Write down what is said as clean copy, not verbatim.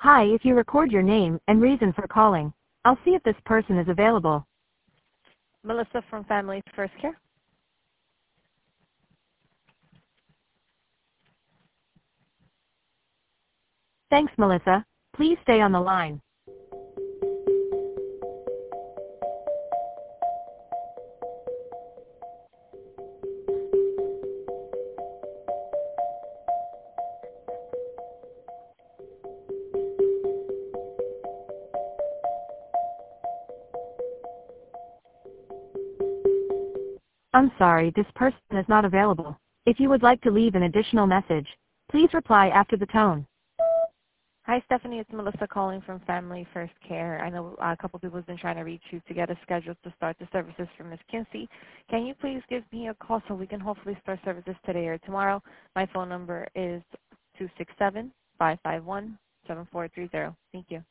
Hi, if you record your name and reason for calling, I'll see if this person is available. Melissa from Family First Care. Thanks, Melissa. Please stay on the line. I'm sorry, this person is not available. If you would like to leave an additional message, please reply after the tone. Hi, Stephanie. It's Melissa calling from Family First Care. I know a couple people have been trying to reach you to get a schedule to start the services for Ms. Kinsey. Can you please give me a call so we can hopefully start services today or tomorrow? My phone number is 267-551-7430. Thank you.